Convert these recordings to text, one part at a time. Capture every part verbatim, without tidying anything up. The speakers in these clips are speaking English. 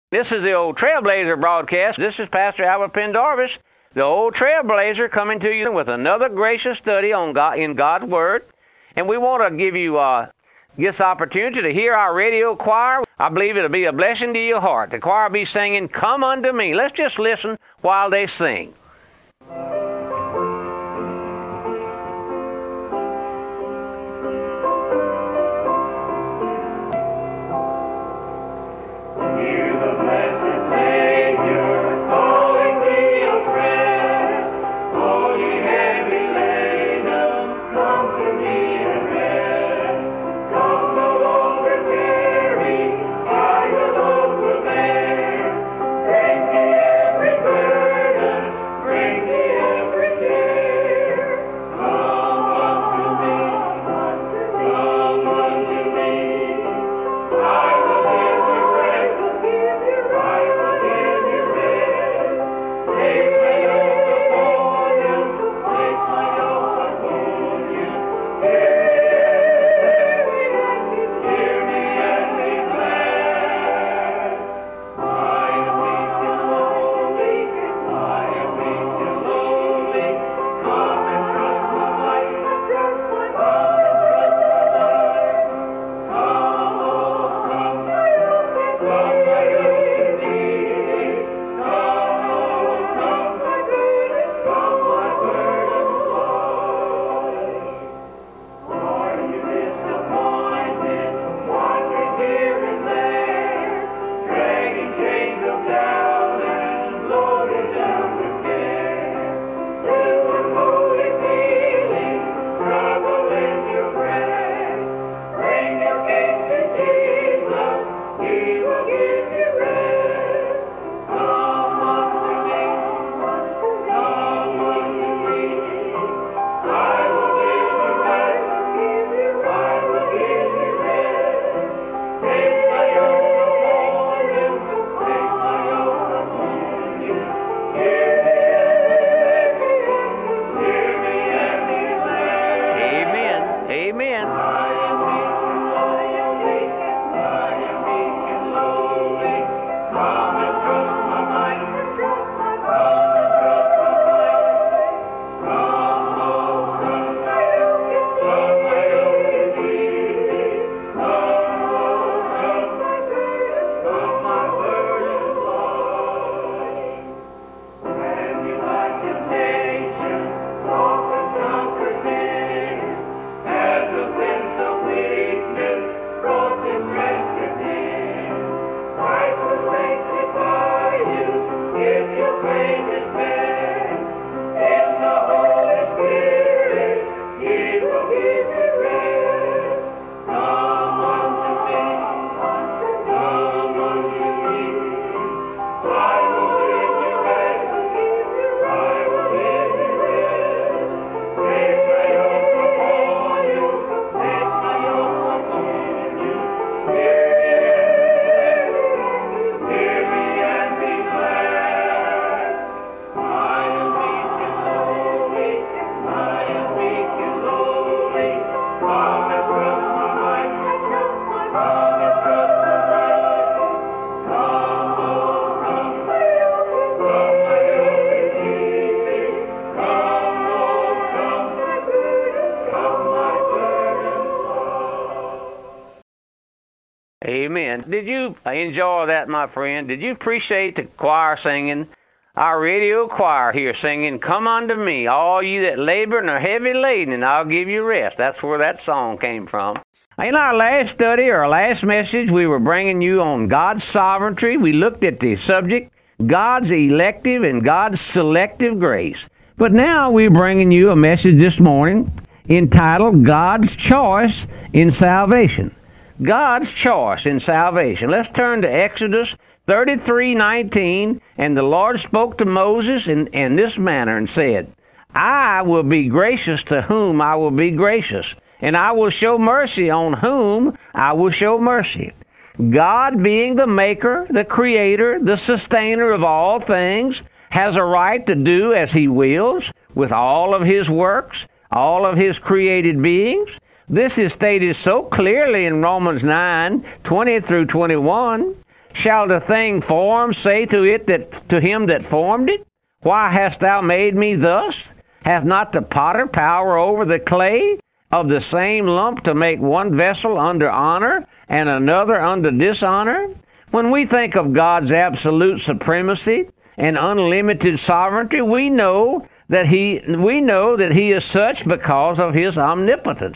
This is the Old Trailblazer broadcast. This is Pastor Albert Pendarvis, the Old Trailblazer, coming to you with another gracious study on God, in God's Word. And we want to give you uh, this opportunity to hear our radio choir. I believe it'll be a blessing to your heart. The choir will be singing, "Come Unto Me." Let's just listen while they sing. Amen. Did you enjoy that, my friend? Did you appreciate the choir singing? Our radio choir here singing, "Come unto me, all you that labor and are heavy laden, and I'll give you rest." That's where that song came from. In our last study, or our last message, we were bringing you on God's sovereignty. We looked at the subject, God's elective and God's selective grace. But now we're bringing you a message this morning entitled God's Choice in Salvation. God's choice in salvation. Let's turn to Exodus thirty-three nineteen. "And the Lord spoke to Moses in, in this manner and said, I will be gracious to whom I will be gracious, and I will show mercy on whom I will show mercy." God, being the maker, the creator, the sustainer of all things, has a right to do as he wills with all of his works, all of his created beings. This is stated so clearly in Romans nine twenty through twenty-one. Shall the thing formed say to it that to him that formed it, why hast thou made me thus? Hath not the potter power over the clay of the same lump to make one vessel under honor and another under dishonor? When we think of God's absolute supremacy and unlimited sovereignty, we know that he we know that he is such because of his omnipotence.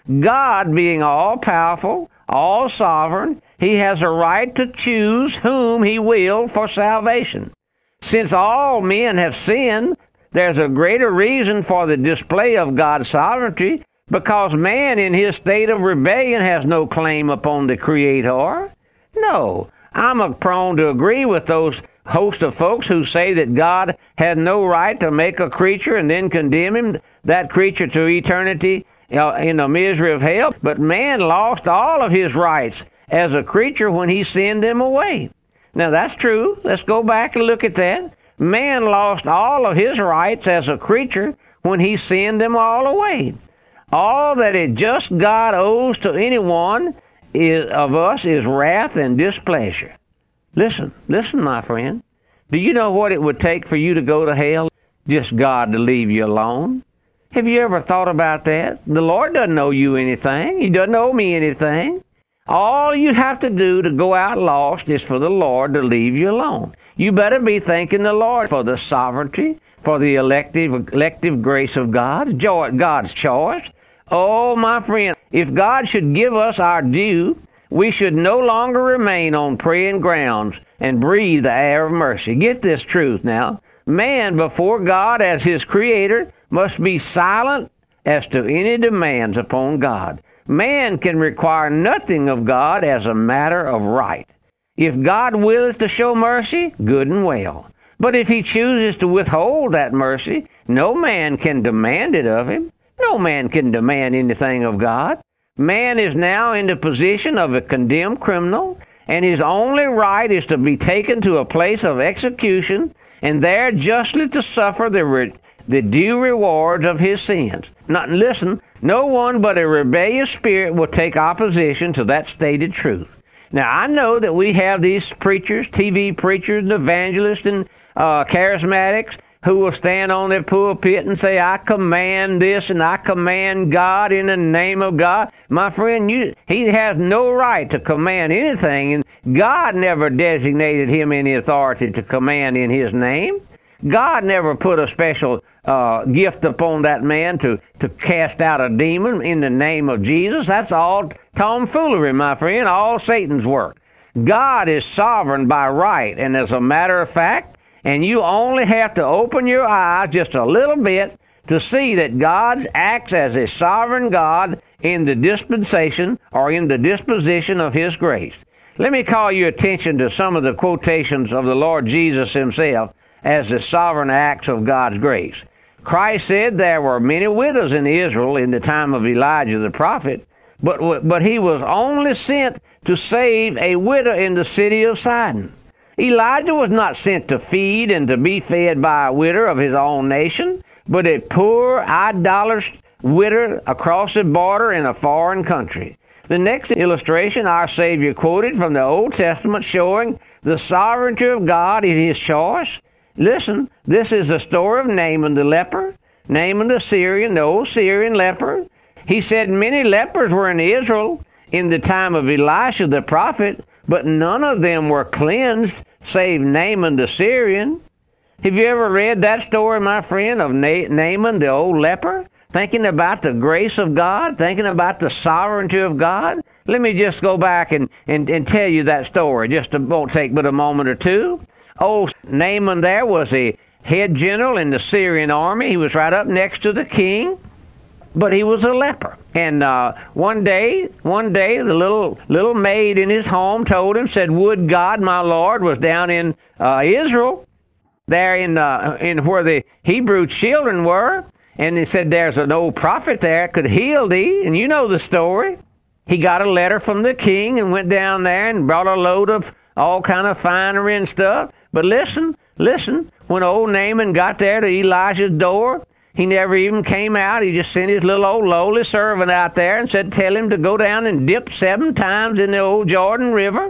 God being all-powerful, all-sovereign, he has a right to choose whom he will for salvation. Since all men have sinned, there's a greater reason for the display of God's sovereignty, because man in his state of rebellion has no claim upon the Creator. No, I'm prone to agree with those host of folks who say that God had no right to make a creature and then condemn him, that creature to eternity in the misery of hell. But man lost all of his rights as a creature when he sinned them away. Now that's true. Let's go back and look at that. Man lost all of his rights as a creature when he sinned them all away. All that a just God owes to anyone is, of us is wrath and displeasure. Listen, listen, my friend. Do you know what it would take for you to go to hell? Just God to leave you alone. Have you ever thought about that? The Lord doesn't owe you anything. He doesn't owe me anything. All you have to do to go out lost is for the Lord to leave you alone. You better be thanking the Lord for the sovereignty, for the elective, elective grace of God, God's choice. Oh, my friend, if God should give us our due, we should no longer remain on praying grounds and breathe the air of mercy. Get this truth now. Man before God as his creator must be silent as to any demands upon God. Man can require nothing of God as a matter of right. If God willeth to show mercy, good and well. But if he chooses to withhold that mercy, no man can demand it of him. No man can demand anything of God. Man is now in the position of a condemned criminal, and his only right is to be taken to a place of execution, and there justly to suffer the re- the due rewards of his sins. Not listen, no one but a rebellious spirit will take opposition to that stated truth. Now, I know that we have these preachers, T V preachers and evangelists and uh, charismatics who will stand on their pulpit and say, I command this and I command God in the name of God. My friend, you, he has no right to command anything, and God never designated him any authority to command in his name. God never put a special uh, gift upon that man to, to cast out a demon in the name of Jesus. That's all tomfoolery, my friend, all Satan's work. God is sovereign by right, and as a matter of fact, and you only have to open your eyes just a little bit to see that God acts as a sovereign God in the dispensation or in the disposition of his grace. Let me call your attention to some of the quotations of the Lord Jesus himself as the sovereign acts of God's grace. Christ said there were many widows in Israel in the time of Elijah the prophet, but, but he was only sent to save a widow in the city of Sidon. Elijah was not sent to feed and to be fed by a widow of his own nation, but a poor, idolatrous widow across the border in a foreign country. The next illustration our Savior quoted from the Old Testament showing the sovereignty of God in his choice. Listen, this is the story of Naaman the leper. Naaman the Syrian, the old Syrian leper. He said many lepers were in Israel in the time of Elisha the prophet, but none of them were cleansed, save Naaman the Syrian. Have you ever read that story, my friend, of Na- Naaman the old leper? Thinking about the grace of God, thinking about the sovereignty of God? Let me just go back and, and, and tell you that story. Just it won't take but a moment or two. Old Naaman there was a head general in the Syrian army. He was right up next to the king, but he was a leper. And uh, one day, one day, the little little maid in his home told him, said, "Would God, my Lord, was down in uh, Israel, there in uh, in where the Hebrew children were, and he said, there's an old prophet there could heal thee." And you know the story. He got a letter from the king and went down there and brought a load of all kind of finery and stuff. But listen, listen, when old Naaman got there to Elijah's door, he never even came out. He just sent his little old lowly servant out there and said, tell him to go down and dip seven times in the old Jordan River.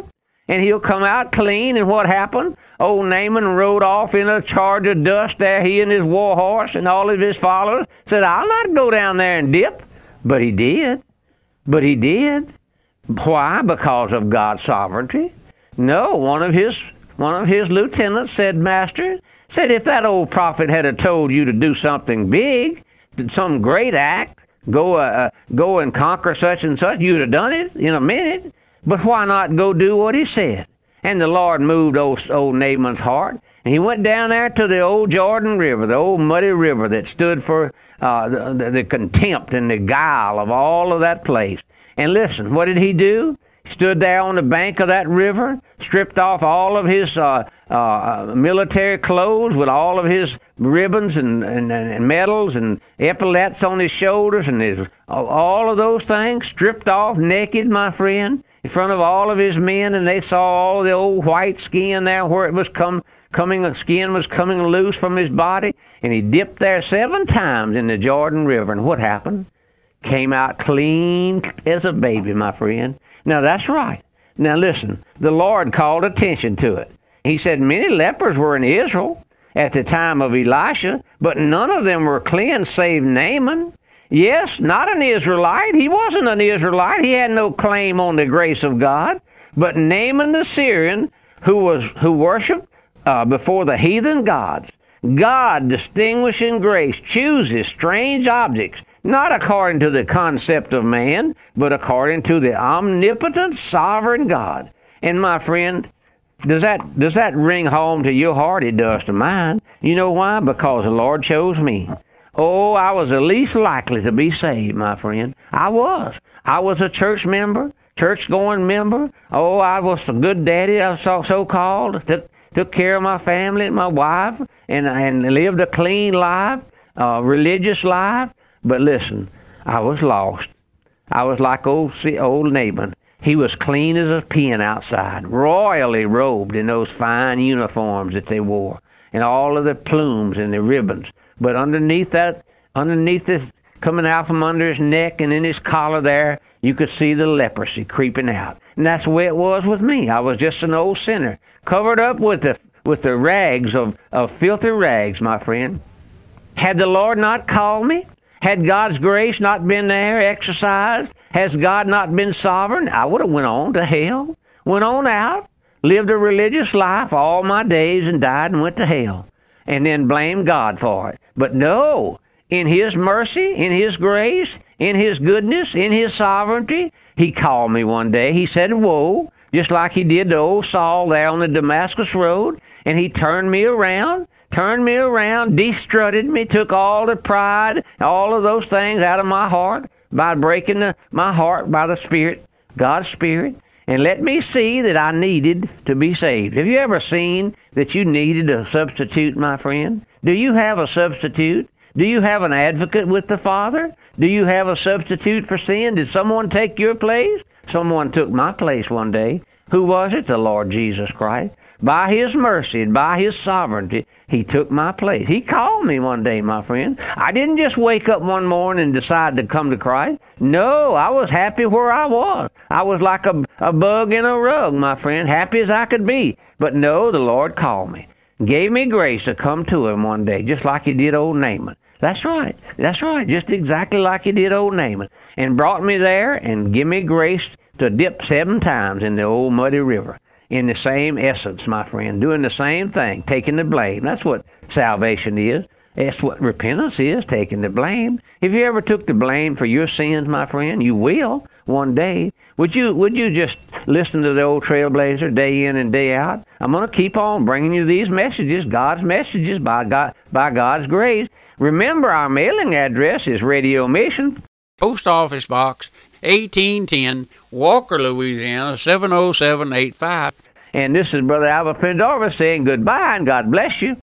and he'll come out clean. And what happened? Old Naaman rode off in a charge of dust there, he and his war horse and all of his followers. Said, I'll not go down there and dip. But he did. But he did. Why? Because of God's sovereignty? No, one of his one of his lieutenants said, Master, said, if that old prophet had have told you to do something big, some great act, go uh, go and conquer such and such, you'd have done it in a minute. But why not go do what he said? And the Lord moved old, old Naaman's heart, and he went down there to the old Jordan River, the old muddy river that stood for uh, the, the, the contempt and the guile of all of that place. And listen, what did he do? He stood there on the bank of that river, stripped off all of his uh, uh, military clothes with all of his ribbons and, and, and medals and epaulets on his shoulders and his, all of those things, stripped off naked, my friend, in front of all of his men, and they saw all the old white skin there where it was come, coming, the skin was coming loose from his body, and he dipped there seven times in the Jordan River, and what happened? Came out clean as a baby, my friend. Now, that's right. Now, listen, the Lord called attention to it. He said many lepers were in Israel at the time of Elisha, but none of them were cleansed save Naaman. Yes, not an Israelite. He wasn't an Israelite. He had no claim on the grace of God. But Naaman the Syrian, who was who worshipped uh, before the heathen gods, God, distinguishing grace, chooses strange objects, not according to the concept of man, but according to the omnipotent, sovereign God. And my friend, does that does that ring home to your heart? It does to mine. You know why? Because the Lord chose me. Oh, I was the least likely to be saved, my friend. I was. I was a church member, church-going member. Oh, I was a good daddy, I was so-called. Took, took care of my family and my wife, and, and lived a clean life, a religious life. But listen, I was lost. I was like old old Naaman. He was clean as a pin outside, royally robed in those fine uniforms that they wore, and all of the plumes and the ribbons. But underneath that, underneath this, coming out from under his neck and in his collar there, you could see the leprosy creeping out. And that's the way it was with me. I was just an old sinner, covered up with the with the rags of, of filthy rags, my friend. Had the Lord not called me, had God's grace not been there, exercised, has God not been sovereign, I would have went on to hell, went on out, lived a religious life all my days and died and went to hell, and then blamed God for it. But no, in his mercy, in his grace, in his goodness, in his sovereignty, he called me one day. He said, whoa, just like he did to old Saul there on the Damascus road, and he turned me around, turned me around, destrutted me, took all the pride, all of those things out of my heart by breaking the, my heart by the Spirit, God's Spirit, and let me see that I needed to be saved. Have you ever seen that you needed a substitute, my friend? Do you have a substitute? Do you have an advocate with the Father? Do you have a substitute for sin? Did someone take your place? Someone took my place one day. Who was it? The Lord Jesus Christ. By his mercy and by his sovereignty, he took my place. He called me one day, my friend. I didn't just wake up one morning and decide to come to Christ. No, I was happy where I was. I was like a, a bug in a rug, my friend, happy as I could be. But no, the Lord called me, gave me grace to come to him one day, just like he did old Naaman. That's right. That's right. Just exactly like he did old Naaman. And brought me there and give me grace to dip seven times in the old muddy river. In the same essence, my friend, doing the same thing, taking the blame. That's what salvation is. That's what repentance is, taking the blame. If you ever took the blame for your sins, my friend, you will one day. Would you would you just listen to the old Trailblazer day in and day out? I'm going to keep on bringing you these messages, God's messages by God, by God's grace. Remember, our mailing address is Radio Mission, Post Office Box eighteen ten, Walker, Louisiana, seven oh seven eight five. And this is Brother Albert Pendorfer saying goodbye and God bless you.